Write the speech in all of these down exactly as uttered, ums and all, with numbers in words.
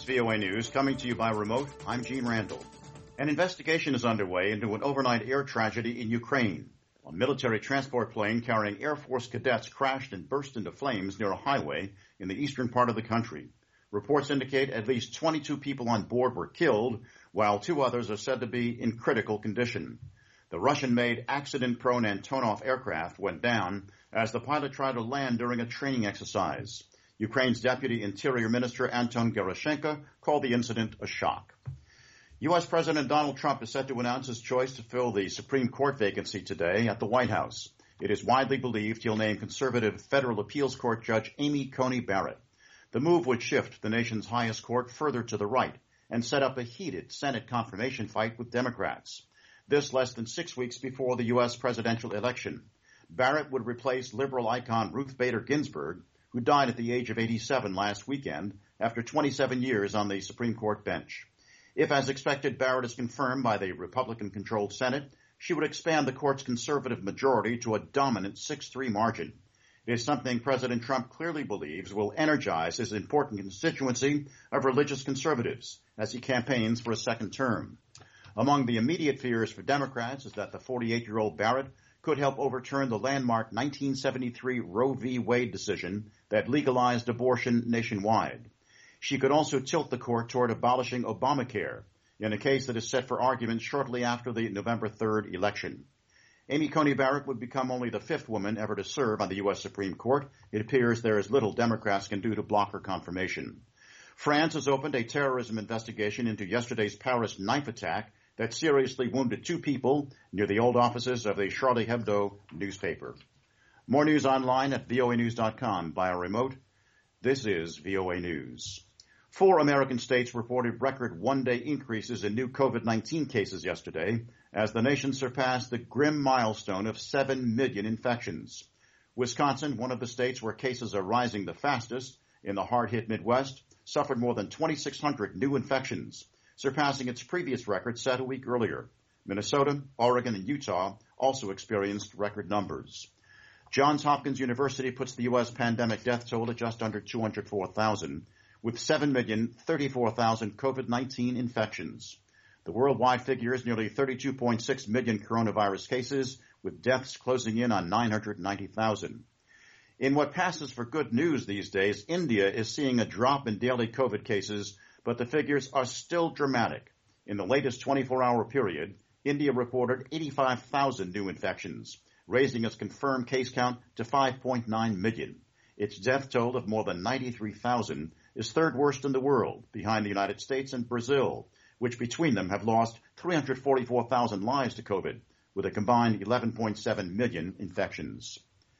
V O A News, coming to you by remote. I'm Gene Randall. An investigation is underway into an overnight air tragedy in Ukraine. A military transport plane carrying Air Force cadets crashed and burst into flames near a highway in the eastern part of the country. Reports indicate at least twenty-two people on board were killed, while two others are said to be in critical condition. The Russian-made accident-prone Antonov aircraft went down as the pilot tried to land during a training exercise. Ukraine's Deputy Interior Minister Anton Gerashenko called the incident a shock. U S. President Donald Trump is set to announce his choice to fill the Supreme Court vacancy today at the White House. It is widely believed he'll name conservative federal appeals court judge Amy Coney Barrett. The move would shift the nation's highest court further to the right and set up a heated Senate confirmation fight with Democrats. This less than six weeks before the U S presidential election. Barrett would replace liberal icon Ruth Bader Ginsburg, who died at the age of eighty-seven last weekend after twenty-seven years on the Supreme Court bench. If, as expected, Barrett is confirmed by the Republican-controlled Senate, she would expand the court's conservative majority to a dominant six three margin. It is something President Trump clearly believes will energize his important constituency of religious conservatives as he campaigns for a second term. Among the immediate fears for Democrats is that the forty-eight-year-old Barrett could help overturn the landmark nineteen seventy-three Roe v. Wade decision that legalized abortion nationwide. She could also tilt the court toward abolishing Obamacare in a case that is set for argument shortly after the November third election. Amy Coney Barrett would become only the fifth woman ever to serve on the U S. Supreme Court. It appears there is little Democrats can do to block her confirmation. France has opened a terrorism investigation into yesterday's Paris knife attack that seriously wounded two people near the old offices of the Charlie Hebdo newspaper. More news online at V O A news dot com via remote. This is V O A News. Four American states reported record one-day increases in new COVID nineteen cases yesterday as the nation surpassed the grim milestone of seven million infections. Wisconsin, one of the states where cases are rising the fastest in the hard-hit Midwest, suffered more than twenty-six hundred new infections, surpassing its previous record set a week earlier. Minnesota, Oregon, and Utah also experienced record numbers. Johns Hopkins University puts the U S pandemic death toll at just under two hundred four thousand, with seven million thirty-four thousand COVID nineteen infections. The worldwide figure is nearly thirty-two point six million coronavirus cases, with deaths closing in on nine hundred ninety thousand. In what passes for good news these days, India is seeing a drop in daily COVID cases, but the figures are still dramatic. In the latest twenty-four hour period, India reported eighty-five thousand new infections, raising its confirmed case count to five point nine million. Its death toll of more than ninety-three thousand is third worst in the world, behind the United States and Brazil, which between them have lost three hundred forty-four thousand lives to COVID, with a combined eleven point seven million infections.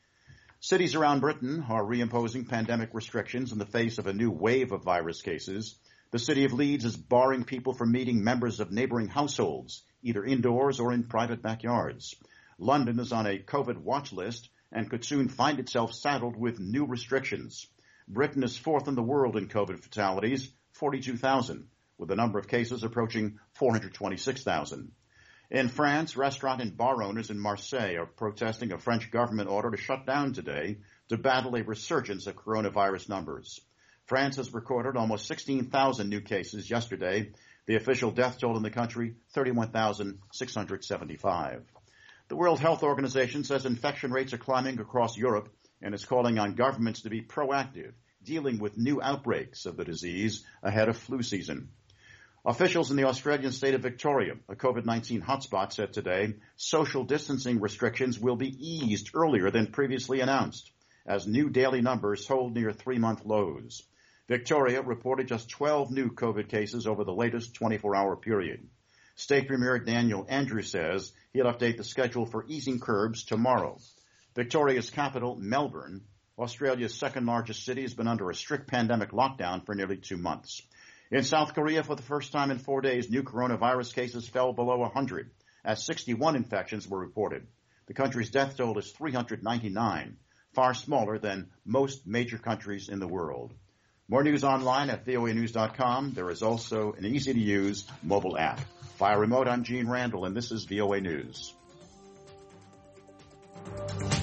Cities around Britain are reimposing pandemic restrictions in the face of a new wave of virus cases. The city of Leeds is barring people from meeting members of neighboring households, either indoors or in private backyards. London is on a COVID watch list and could soon find itself saddled with new restrictions. Britain is fourth in the world in COVID fatalities, forty-two thousand, with the number of cases approaching four hundred twenty-six thousand. In France, restaurant and bar owners in Marseille are protesting a French government order to shut down today to battle a resurgence of coronavirus numbers. France has recorded almost sixteen thousand new cases yesterday. The official death toll in the country, thirty-one thousand six hundred seventy-five. The World Health Organization says infection rates are climbing across Europe and is calling on governments to be proactive, dealing with new outbreaks of the disease ahead of flu season. Officials in the Australian state of Victoria, a COVID nineteen hotspot, said today social distancing restrictions will be eased earlier than previously announced, as new daily numbers hold near three-month lows. Victoria reported just twelve new COVID cases over the latest twenty-four hour period. State Premier Daniel Andrews says he'll update the schedule for easing curbs tomorrow. Victoria's capital, Melbourne, Australia's second-largest city, has been under a strict pandemic lockdown for nearly two months. In South Korea, for the first time in four days, new coronavirus cases fell below one hundred, as sixty-one infections were reported. The country's death toll is three hundred ninety-nine, far smaller than most major countries in the world. More news online at V O A news dot com. There is also an easy-to-use mobile app. Via remote, I'm Gene Randall, and this is V O A News.